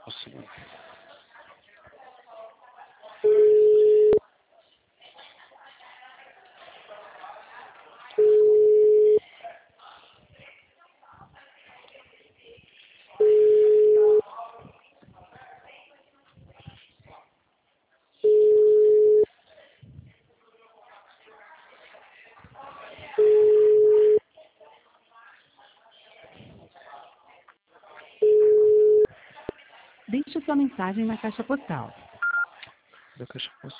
conseguindo. Deixe sua mensagem na caixa postal. Da caixa